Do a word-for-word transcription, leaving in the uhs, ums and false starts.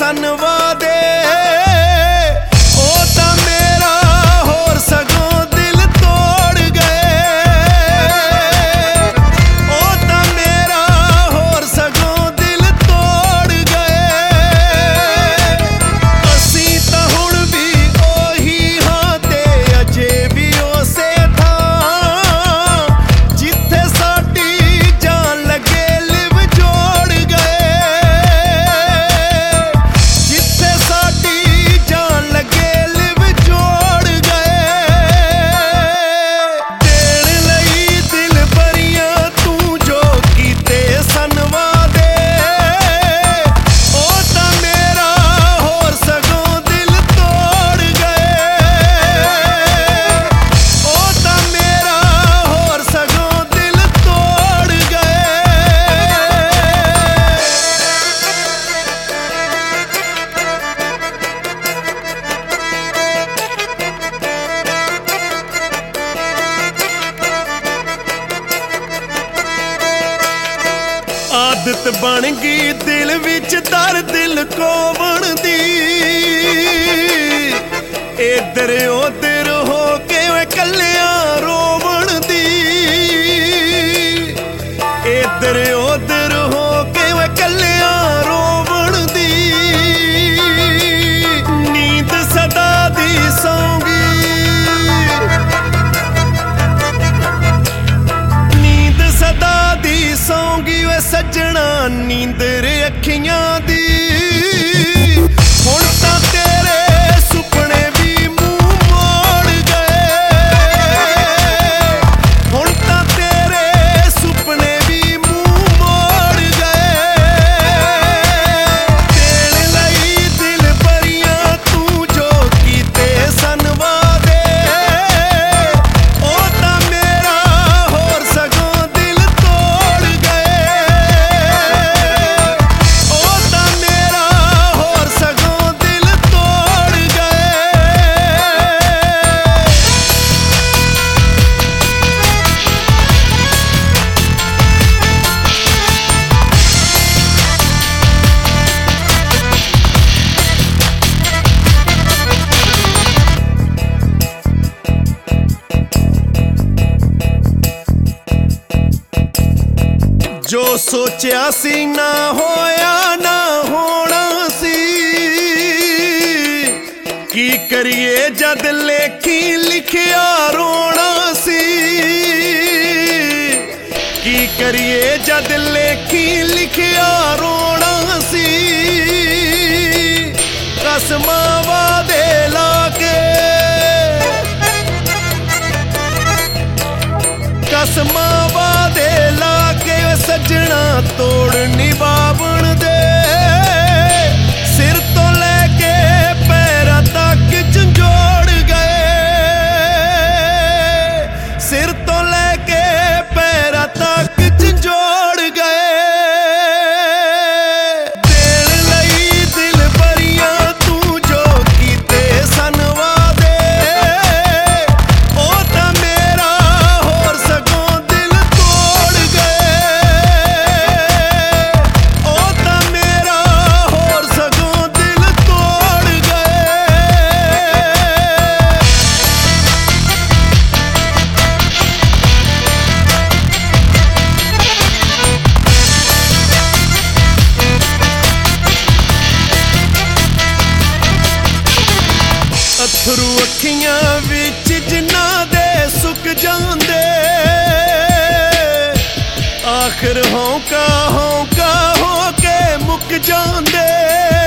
सन वादे ओ तां मेरा होर सगों दिल तोड़ गए ओ तां मेरा होर सगों दिल तोड़ गए असीं तां हुण भी ओही हां ते अजे भी उसे आदत बन गई दिल विच दर दिल कोवण दी इधर उधर हो के कल्लिया रोवण दी इधर उधर हो के कल्लिया रोवण दी नींद सदा दी सौंगी नींद सदा दी सौंगी वे सजना नींदर अखियां दी हुण तां तेरे सुपने भी मुंह मोड़ गए हुण तां तेरे सुपने भी मुंह मोड़ गए देण लई दिल भरियां तू जो कीते सन वादे ओ तां मेरा होर सगों दिल तोड़ गए जो सोचा सी ना होया ना होना सी की करिए जद लेखी लिखिया रोना सी की करिए जद लेखी लिखिया रोना सी कसमां वादे लाके कसमां वादे लाके सजना तोड़ निभावण दे सिर तो लेके पैरां तक झंझोड़ गए सिर तो लेके पैरां तक झंझोड़ गए देण लई दिल भरियां तू जो कीते सन वादे ओ तां मेरा होर सगों दिल तोड़ गए ओ तां मेरा होर सगों दिल तोड़ गए अथरू अखियां विच जिन्हां दे सुक जांदे आखिर होंका होंका हो के मुक जांदे।